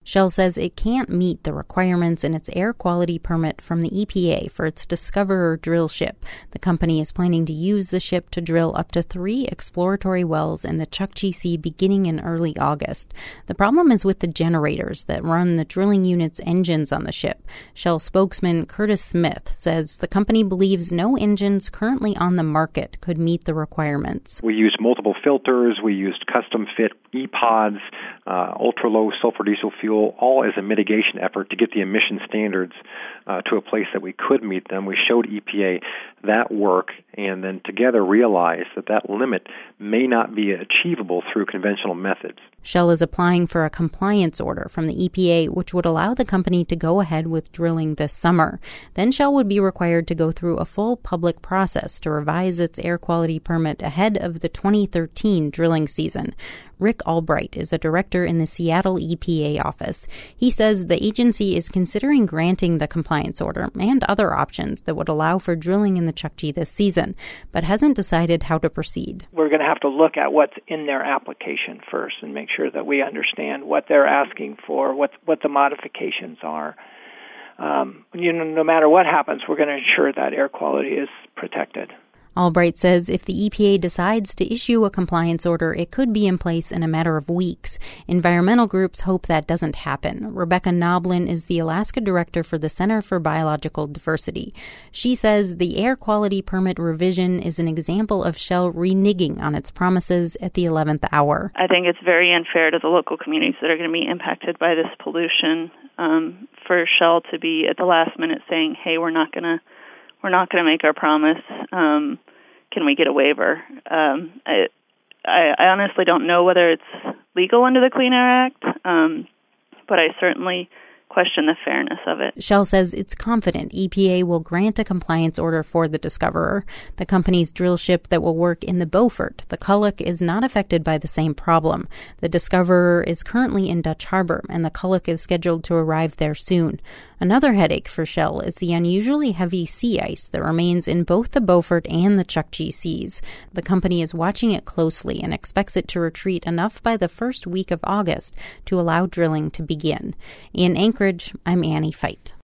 Shell says it can't meet the requirements in its air quality permit from the EPA for its Discoverer drill ship. The company is planning to use the ship to drill up to 3 exploratory wells in the Chukchi Sea beginning in early August. The problem is with the generators that run the drilling unit's engines on the ship. Shell spokesman Curtis Smith says the company believes no engines currently on the market could meet the requirements. We used multiple filters. We used custom-fit E-pods, ultra-low sulfur diesel fuel, all as a mitigation effort to get the emission standards to a place that we could meet them. We showed EPA that work and then together realized that limit may not be achievable through conventional methods. Shell is applying for a compliance order from the EPA, which would allow the company to go ahead with drilling this summer. Then Shell would be required to go through a full public process to revise its air quality permit ahead of the 2013 drilling season. Rick Albright is a director in the Seattle EPA office. He says the agency is considering granting the compliance order and other options that would allow for drilling in the Chukchi this season, but hasn't decided how to proceed. We're going to have to look at what's in their application first and make sure that we understand what they're asking for, what the modifications are. No matter what happens, we're going to ensure that air quality is protected. Albright says if the EPA decides to issue a compliance order, it could be in place in a matter of weeks. Environmental groups hope that doesn't happen. Rebecca Noblin is the Alaska director for the Center for Biological Diversity. She says the air quality permit revision is an example of Shell reneging on its promises at the 11th hour. I think it's very unfair to the local communities that are going to be impacted by this pollution for Shell to be at the last minute saying, hey, we're not going to make our promise. Can we get a waiver? I honestly don't know whether it's legal under the Clean Air Act, but I certainly question the fairness of it. Shell says it's confident EPA will grant a compliance order for the Discoverer. The company's drill ship that will work in the Beaufort, the Culloch, is not affected by the same problem. The Discoverer is currently in Dutch Harbor, and the Culloch is scheduled to arrive there soon. Another headache for Shell is the unusually heavy sea ice that remains in both the Beaufort and the Chukchi Seas. The company is watching it closely and expects it to retreat enough by the first week of August to allow drilling to begin. In Anchorage, I'm Annie Feit.